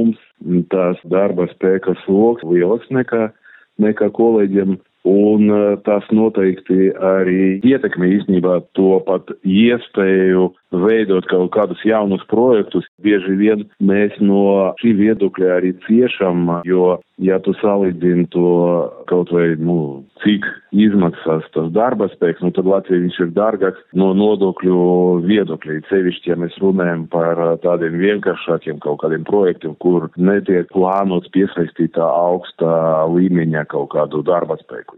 mums tās darba spēka sloks lielāks nekā kolēģiem. Un tas noteikti arī ietekmē īstenībā to pat iespēju veidot kaut kādus jaunus projektus. Bieži vien mēs no šī viedokļa arī ciešam, jo, ja tu salīdzini to kaut vai, cik izmaksās tas darba spēks, tad Latvijā viņš ir dārgāks no nodokļu viedokļa. Sevišķi, ja mēs runājam par tādiem vienkāršākiem kaut kādiem projektiem, kur netiek plānots piesaistīt augsta līmeņa kaut kādu darba spēku.